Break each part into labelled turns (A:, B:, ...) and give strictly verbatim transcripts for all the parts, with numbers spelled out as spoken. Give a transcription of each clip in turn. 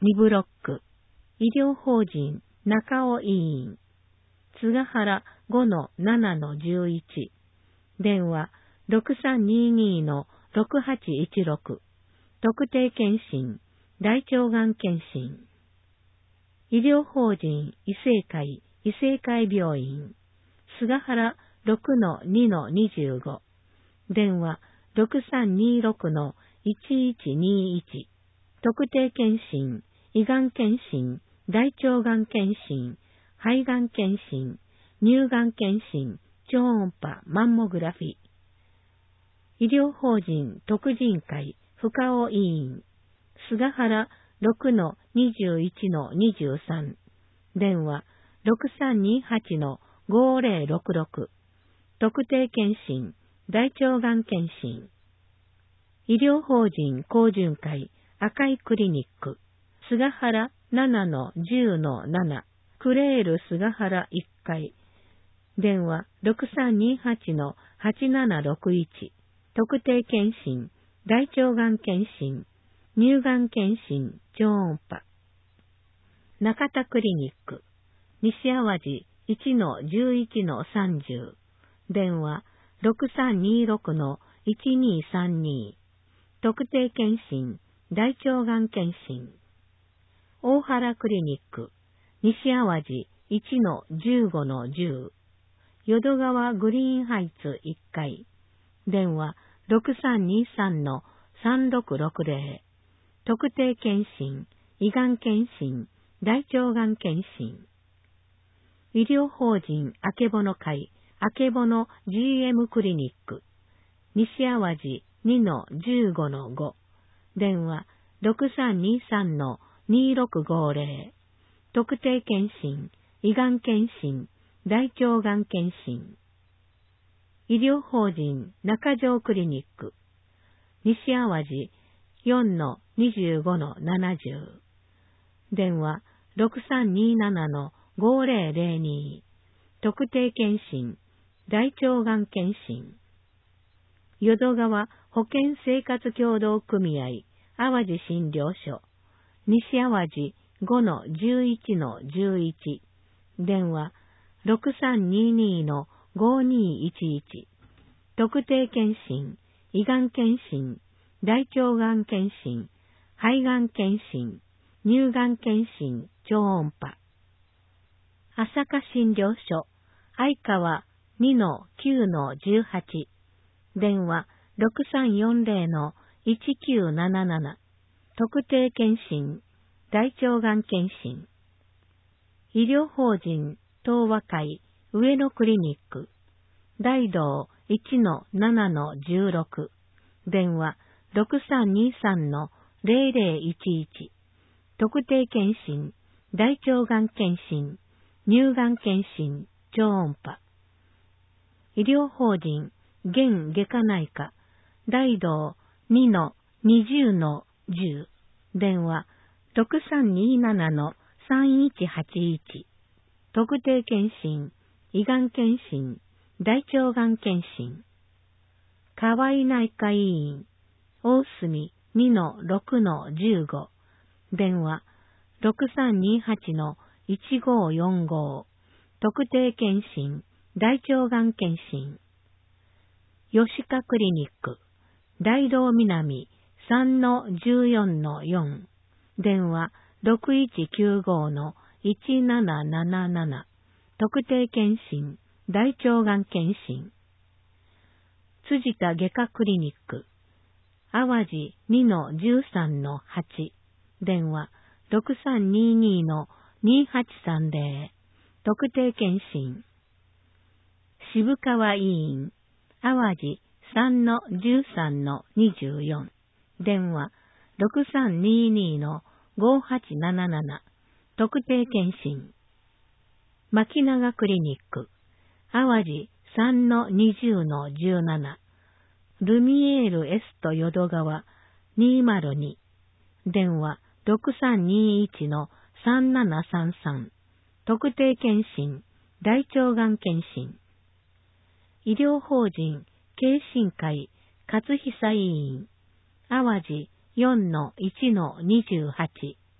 A: にブロック、医療法人中尾委員、津賀原 ごのななのじゅういち、電話 ろくさんにーにーのろくはちいちろく、特定健診、大腸がん検診。医療法人医政会、医政会病院、菅原 ろくのにのにじゅうご、電話 ろくさんにーろくのいちいちにーいち、特定健診、胃がん検診、大腸がん検診、肺がん検診、乳がん検診、超音波マンモグラフィ。医療法人特人会深尾委員、菅原 ろくのにじゅういちのにじゅうさん、電話 ろくさんにーはちのごぜろろくろく、特定健診、大腸がん検診。医療法人高順会赤いクリニック、菅原ななのじゅうのなな、クレール菅原いっかい、電話 ろくさんにーはちのはちななろくいち、特定健診、大腸がん検診、乳がん検診、超音波。中田クリニック、西淡路いちのじゅういちのさんじゅう、電話ろくさんにーろくのいちにーさんに、特定健診、大腸がん検診。大原クリニック、西淡路いちのじゅうごのじゅう、淀川グリーンハイツいっかい、電話ろくさんにーさんのさんろくろくぜろ、特定健診、胃がん検診、大腸がん検診。医療法人あけぼの会、あけぼの ジーエム クリニック、西淡路にのじゅうごのご、電話ろくさんにーさんのにろくごぜろ、特定健診、胃がん検診、大腸がん検診。医療法人中条クリニック、西淡路よんのにじゅうごのななじゅう、電話ろくさんにーななのごぜろぜろに、特定健診、大腸がん検診。淀川保健生活協同組合淡路診療所、西淡路ごのじゅういちのじゅういち、電話ろくさんにーにーのごにーいちいち、特定健診、胃がん検診、大腸がん検診、肺がん検診、乳がん検診、超音波。朝霞診療所、相川にのきゅうのじゅうはち、電話ろくさんよんぜろのいちきゅうなななな、特定健診、大腸がん検診。医療法人東和会上野クリニック、大道いちのななのじゅうろく、電話ろくさんにーさんのぜろぜろいちいち、特定健診、大腸がん検診、乳がん検診、超音波。医療法人現外科内科、大道にのにじゅうのじゅう、電話ろくさんにーななのさんいちはちいち、特定健診、胃がん検診、大腸がん検診。河合内科医院、大隅にのろくのじゅうご、電話ろくさんにーはちのいちごよんご、特定健診、大腸がん検診。吉川クリニック、大道南さんのじゅうよんのよん、電話ろくいちきゅうごのいちなななななな、特定健診、大腸がん検診。辻田外科クリニック、淡路にのじゅうさんのはち、電話ろくさんにーにーのにはちさんぜろ、特定健診。渋川医院、淡路さんのじゅうさんのにじゅうよん、電話ろくさんにーにーのごはちなななな、特定健診。牧永クリニック、淡路さんのにじゅうのじゅうなな、ルミエールエスト淀川にーまるに、電話ろくさんにーいちのさんななさんさん、特定健診、大腸がん検診。医療法人慶診会勝久医院、淡路よんのいちのにじゅうはち、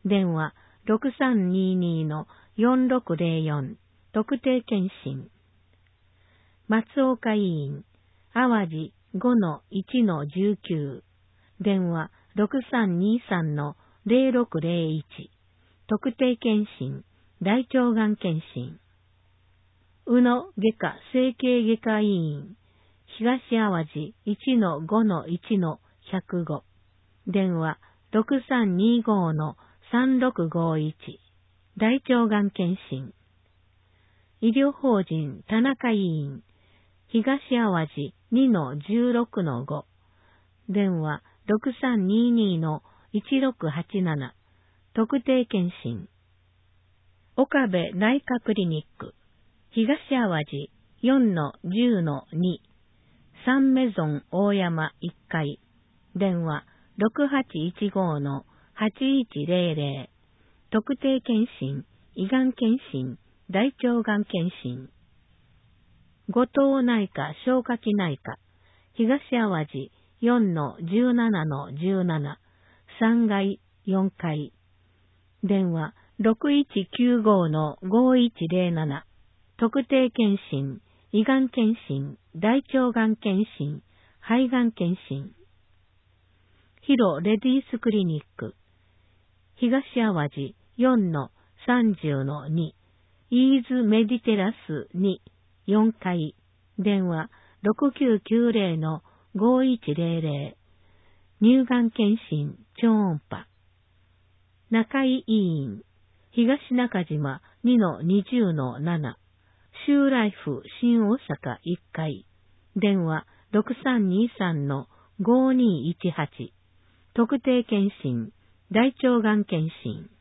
A: 電話ろくさんにーにーのよんろくぜろよん、特定健診。松岡委員、淡路 ごのいちのじゅうきゅう、電話ろくさんにーさんのぜろろくぜろいち、特定健診、大腸がん検診。宇野外科整形外科医院、東淡路 いちのごのいちのひゃくご、電話ろくさんにーごのさんろくごいち、大腸がん検診。医療法人田中医院、東淡路 にのじゅうろくのご、電話ろくさんにーにーのいちろくはちなな、特定健診。岡部内科クリニック、東淡路 よんのじゅうのに、サンメゾン大山いっかい、電話ろくはちいちごのはちいちぜろぜろ、特定健診、胃がん検診、大腸がん検診。後藤内科消化器内科、東淡路 よんのじゅうななのじゅうなな、さんがいよんかい、電話ろくいちきゅうごのごいちぜろなな、特定健診、胃がん検診、大腸がん検診、肺がん検診。ヒロレディースクリニック、東淡路 よんのさんじゅうのに、イーズメディテラスに、よんかい、電話ろくきゅうきゅうぜろのごいちぜろぜろ、乳がん検診、超音波。中井医院、東中島 にのにじゅうのなな、シューライフ新大阪いっかい、電話ろくさんにーさんのごにーいちはち、特定健診、大腸がん検診。